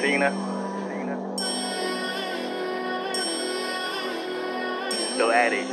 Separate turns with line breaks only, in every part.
听呢？都爱你。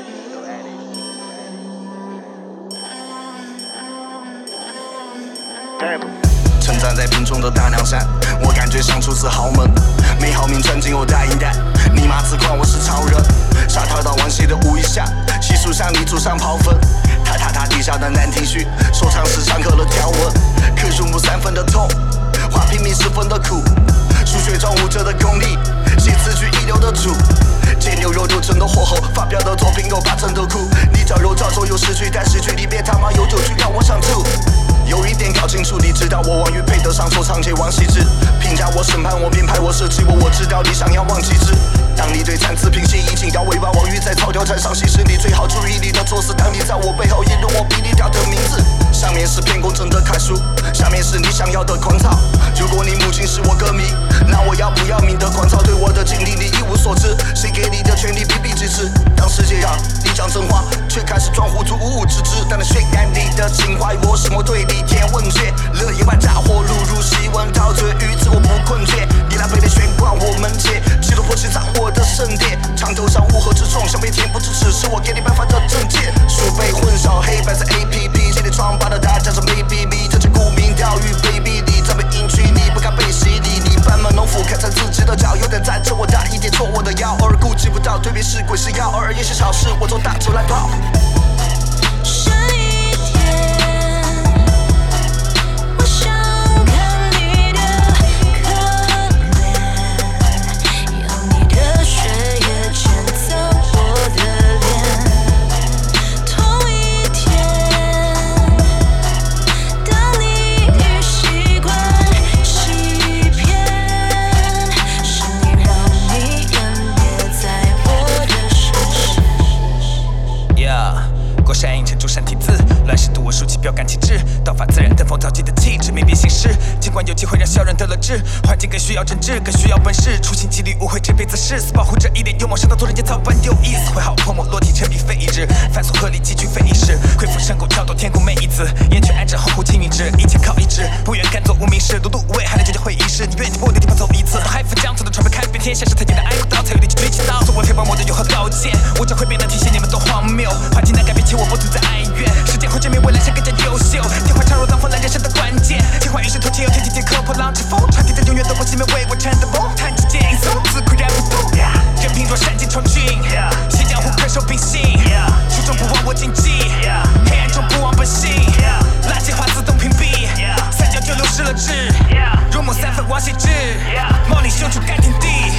称赞在贫穷的大凉山，我感觉像出自豪门。美好名传进我大银弹，尼玛自夸我是超人。沙滩到往昔的无一下，细数向你祖上刨坟。他地下的难听序，说唱是上课的条文。刻入目3分的痛，画平民10分的苦。数学中舞者的功力，写词句一流的主。煎牛肉6成的火候，发表的作品有8成的苦。你矫揉造作有诗句，但诗句里别他妈有9句让我想吐。有一点搞清楚，你知道我王语配得上说唱界王羲之。评价我审判我编排我设计我知道你想要忘记之。当你对残次品性已经要尾巴，王语在草条站上稀释，你最好注意你的措辞。当你在我背后议论我比你屌的名字，上面是偏公正的楷书，下面是你想要的狂草。如果你母亲是我歌迷，那我要不要命的狂草？对我的经历你一无所知，谁给你的权利比比皆是？当世界让你讲真话，却开始装糊涂无知之，但能渲染你的情怀，我什么对你天问切，乐意把炸火录入西文，陶醉于此我不困倦。你那杯的玄关我门前，记录破气掌握的圣殿，长头上乌合之众，像被填不支持，是我给你颁发的证件。鼠辈混淆黑白色 APP， 建立疮疤的大家是 maybe me， 这是沽名钓誉 baby， 你这么隐居，你不敢被洗礼，你班门弄斧，看穿自己的脚，有点赞成我大一点，戳我的腰，偶尔顾及不到对面是鬼是妖，偶尔也是小事，我从大头来跑。
善应成就善体字，乱世度我竖起标杆旗帜，道法自然登峰造极的气质，没变形式。尽管有机会让小人得了志，环境更需要政治，更需要本事。处心积虑误会这辈子事，死保护着一点幽默，上到做人间早晚有意思。会好泼墨落体成笔非一日，反锁合理极具非意识，恢复深沟跳到天空每一次，烟圈安置后护青云志，一切靠意志，不愿干做无名氏，碌碌无为还能解决会议室，你愿意不的地方走一次。海赴江湖的传媒看遍天下，是太简单爱不到，才有力气追其到。作为黑帮魔的有何高见？我将会变得体现你们多荒谬，环境难改变，且我不存在哀怨。时间会证明未来谁更加优秀，天花长如当风来人生的关键。天花与石头前有天地间磕破浪之风，传递的永远都不熄灭为我撑的梦。谈之间松自岿然不动，任凭若闪电闯军，写江湖恪守秉性，初衷不忘我谨记，黑暗中不忘本性，垃圾话自动屏蔽，3教9流失了智，入梦3分王羲之，梦里修出干天地。